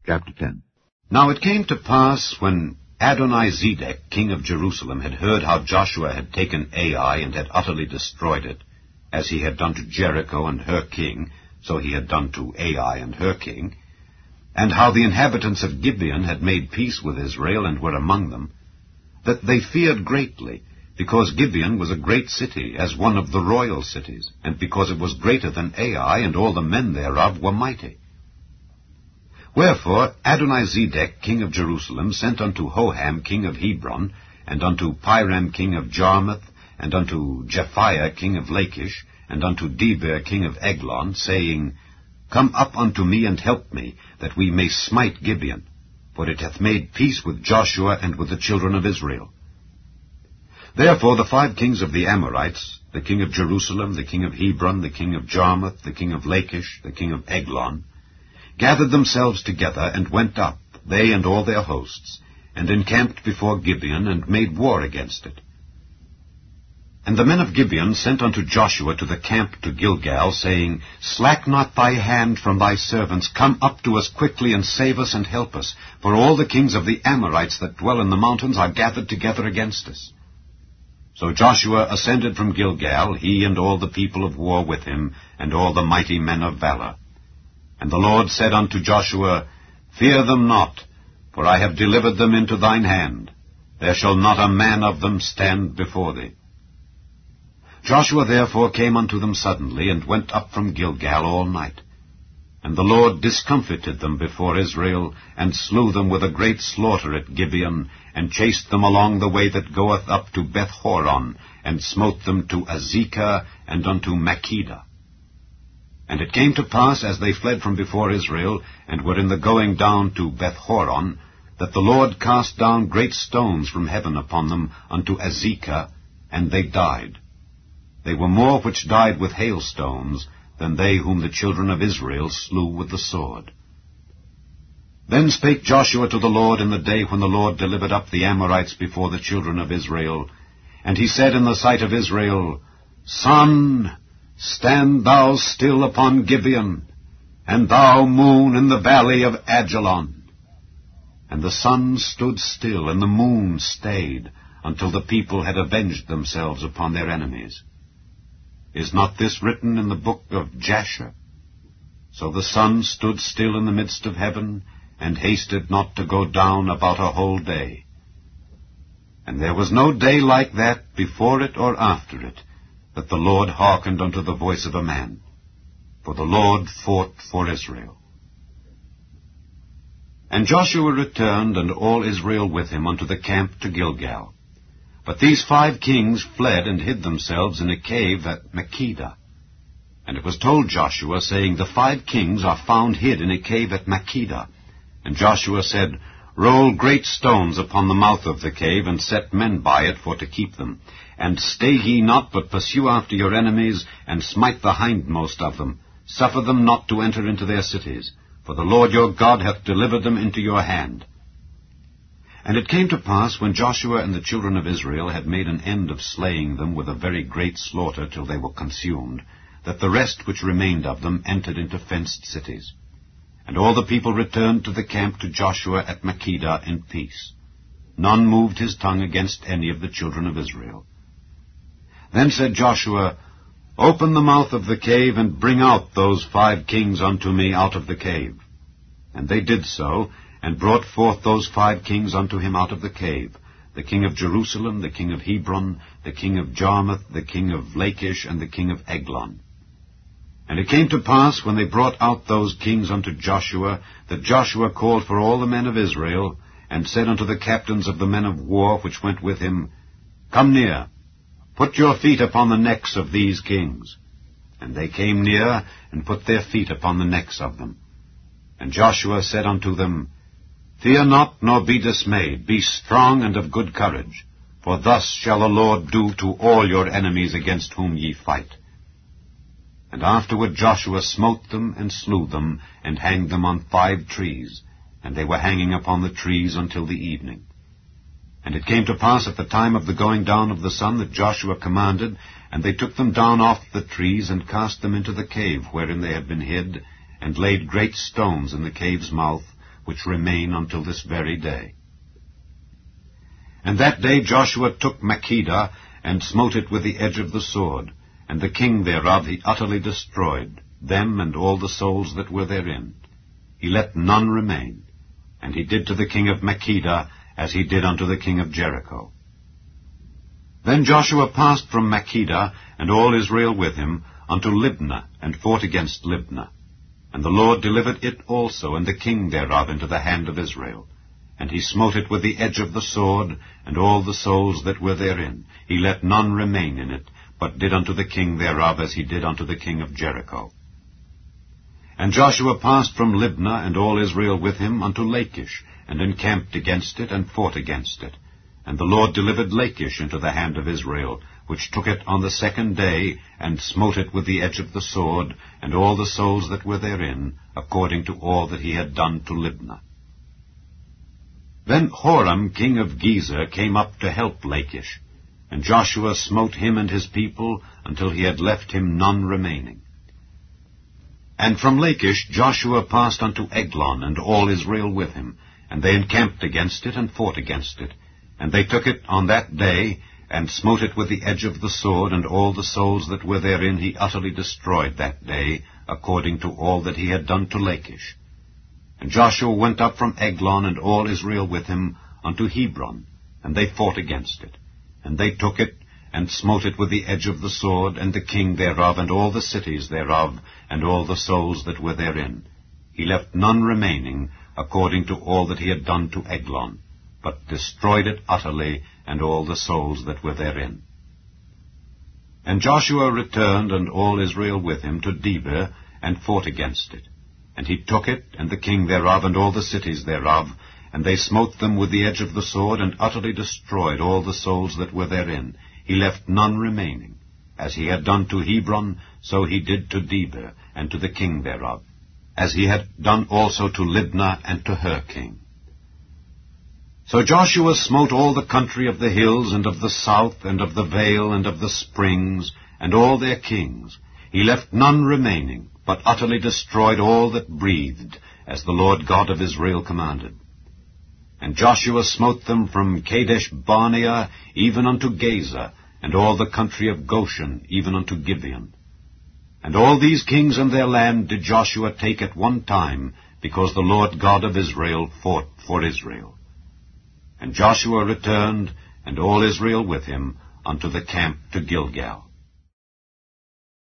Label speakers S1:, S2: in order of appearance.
S1: Chapter 10.
S2: Now it came to pass, when Adonizedek, king of Jerusalem, had heard how Joshua had taken Ai and had utterly destroyed it, as he had done to Jericho and her king, so he had done to Ai and her king, and how the inhabitants of Gibeon had made peace with Israel and were among them, that they feared greatly, because Gibeon was a great city, as one of the royal cities, and because it was greater than Ai, and all the men thereof were mighty. Wherefore Adonizedek, king of Jerusalem, sent unto Hoham, king of Hebron, and unto Piram, king of Jarmuth, and unto Japhiah, king of Lachish, and unto Deber, king of Eglon, saying, Come up unto me, and help me, that we may smite Gibeon, for it hath made peace with Joshua and with the children of Israel. Therefore the 5 kings of the Amorites, the king of Jerusalem, the king of Hebron, the king of Jarmuth, the king of Lachish, the king of Eglon, gathered themselves together, and went up, they and all their hosts, and encamped before Gibeon, and made war against it. And the men of Gibeon sent unto Joshua to the camp to Gilgal, saying, Slack not thy hand from thy servants, come up to us quickly, and save us and help us, for all the kings of the Amorites that dwell in the mountains are gathered together against us. So Joshua ascended from Gilgal, he and all the people of war with him, and all the mighty men of valor. And the Lord said unto Joshua, Fear them not, for I have delivered them into thine hand. There shall not a man of them stand before thee. Joshua therefore came unto them suddenly, and went up from Gilgal all night. And the Lord discomfited them before Israel, and slew them with a great slaughter at Gibeon, and chased them along the way that goeth up to Beth-horon, and smote them to Azekah, and unto Makkedah. And it came to pass, as they fled from before Israel, and were in the going down to Beth-horon, that the Lord cast down great stones from heaven upon them unto Azekah, and they died. They were more which died with hailstones than they whom the children of Israel slew with the sword. Then spake Joshua to the Lord in the day when the Lord delivered up the Amorites before the children of Israel. And he said in the sight of Israel, Sun, stand thou still upon Gibeon, and thou, moon, in the valley of Ajalon. And the sun stood still, and the moon stayed, until the people had avenged themselves upon their enemies. Is not this written in the book of Jasher? So the sun stood still in the midst of heaven, and hasted not to go down about a whole day. And there was no day like that before it or after it, that the Lord hearkened unto the voice of a man. For the Lord fought for Israel. And Joshua returned, and all Israel with him, unto the camp to Gilgal. But these 5 kings fled and hid themselves in a cave at Makkedah. And it was told Joshua, saying, The 5 kings are found hid in a cave at Makkedah. And Joshua said, Roll great stones upon the mouth of the cave, and set men by it for to keep them. And stay ye not, but pursue after your enemies, and smite the hindmost of them. Suffer them not to enter into their cities, for the Lord your God hath delivered them into your hand. And it came to pass, when Joshua and the children of Israel had made an end of slaying them with a very great slaughter till they were consumed, that the rest which remained of them entered into fenced cities. And all the people returned to the camp to Joshua at Makkedah in peace. None moved his tongue against any of the children of Israel. Then said Joshua, Open the mouth of the cave, and bring out those 5 kings unto me out of the cave. And they did so, and brought forth those 5 kings unto him out of the cave, the king of Jerusalem, the king of Hebron, the king of Jarmuth, the king of Lachish, and the king of Eglon. And it came to pass, when they brought out those kings unto Joshua, that Joshua called for all the men of Israel, and said unto the captains of the men of war which went with him, Come near, put your feet upon the necks of these kings. And they came near, and put their feet upon the necks of them. And Joshua said unto them, Fear not, nor be dismayed. Be strong and of good courage. For thus shall the Lord do to all your enemies against whom ye fight. And afterward Joshua smote them, and slew them, and hanged them on 5 trees. And they were hanging upon the trees until the evening. And it came to pass at the time of the going down of the sun that Joshua commanded, and they took them down off the trees, and cast them into the cave wherein they had been hid, and laid great stones in the cave's mouth, which remain until this very day. And that day Joshua took Makkedah, and smote it with the edge of the sword, and the king thereof he utterly destroyed, them and all the souls that were therein. He let none remain. And he did to the king of Makkedah as he did unto the king of Jericho. Then Joshua passed from Makkedah, and all Israel with him, unto Libnah, and fought against Libnah. And the Lord delivered it also, and the king thereof, into the hand of Israel. And he smote it with the edge of the sword, and all the souls that were therein. He let none remain in it, but did unto the king thereof as he did unto the king of Jericho. And Joshua passed from Libnah, and all Israel with him, unto Lachish, and encamped against it, and fought against it. And the Lord delivered Lachish into the hand of Israel, which took it on the second day, and smote it with the edge of the sword, and all the souls that were therein, according to all that he had done to Libnah. Then Horam king of Gezer came up to help Lachish, and Joshua smote him and his people, until he had left him none remaining. And from Lachish Joshua passed unto Eglon, and all Israel with him, and they encamped against it, and fought against it. And they took it on that day, and smote it with the edge of the sword, and all the souls that were therein he utterly destroyed that day, according to all that he had done to Lachish. And Joshua went up from Eglon, and all Israel with him, unto Hebron, and they fought against it. And they took it, and smote it with the edge of the sword, and the king thereof, and all the cities thereof, and all the souls that were therein. He left none remaining, according to all that he had done to Eglon, but destroyed it utterly, and all the souls that were therein. And Joshua returned, and all Israel with him, to Debir, and fought against it. And he took it, and the king thereof, and all the cities thereof, and they smote them with the edge of the sword, and utterly destroyed all the souls that were therein. He left none remaining. As he had done to Hebron, so he did to Debir, and to the king thereof, as he had done also to Libnah, and to her king. So Joshua smote all the country of the hills, and of the south, and of the vale, and of the springs, and all their kings. He left none remaining, but utterly destroyed all that breathed, as the Lord God of Israel commanded. And Joshua smote them from Kadesh Barnea even unto Gaza, and all the country of Goshen even unto Gibeon. And all these kings and their land did Joshua take at one time, because the Lord God of Israel fought for Israel. And Joshua returned, and all Israel with him, unto the camp to Gilgal.